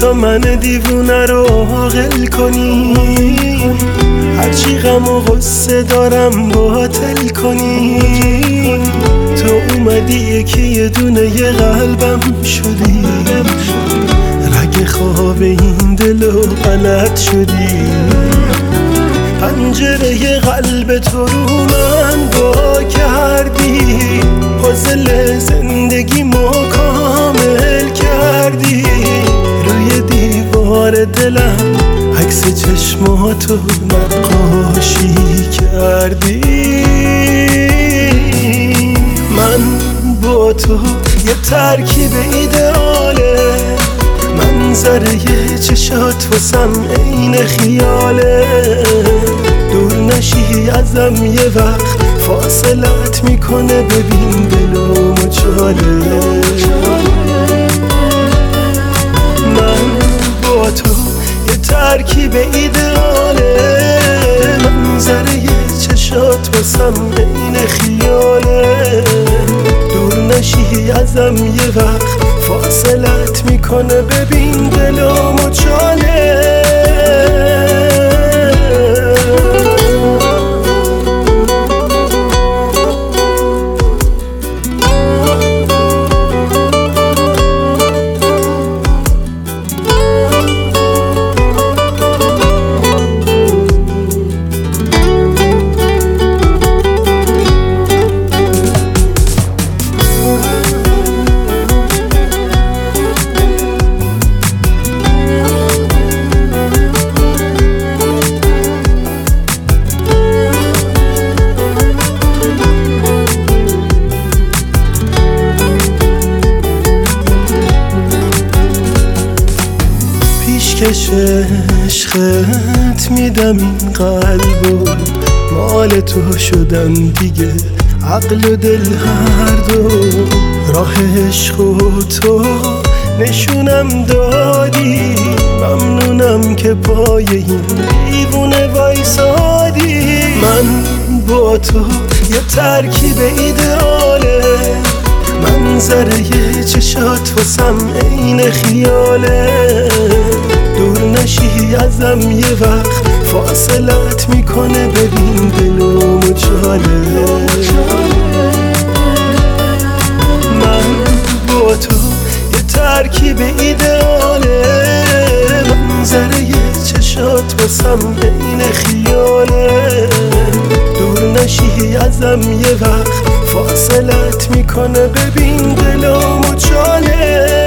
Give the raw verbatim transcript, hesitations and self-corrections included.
تا من دیوونه رو عاقل کنی، هرچی غم و غصه دارم باطل کنی. تو اومدی یکی یه دونه یه قلبم شدی، رگ خواب این دلو غلط شدی. پنجره قلب تو رو من با کردی، پازل زندگی ما کامل کردی. روی دیوار دلم عکس چشماتو نقاشی کردی. من با تو یه ترکیب ایدئاله، منظره چشات واسم عین خیاله. دور نشی ازم یه وقت فاصلت میکنه، ببین دلو مچاله. من با تو یه ترکیب ایدئاله، منظره چشات واسم عین خیاله. دور نشی ازم یه وقت فاصلت میکنه، ببین دلو مچاله. پیشکش عشقت میدم این قلبو، مال تو شدم دیگه عقل و دل هر دو. راه عشق و تو نشونم دادی، ممنونم که پای این دیوونه وایسادی. من با تو یه ترکیب ایدئاله، منظره چشات واسم عین خیاله. دور نشی ازم یه وقت فاصلت میکنه، ببین دلو مچاله. من با تو یه ترکیب ایدئاله، منظره چشات واسم عین خیاله. دور نشی ازم یه وقت فاصلت میکنه، ببین دلو مچاله.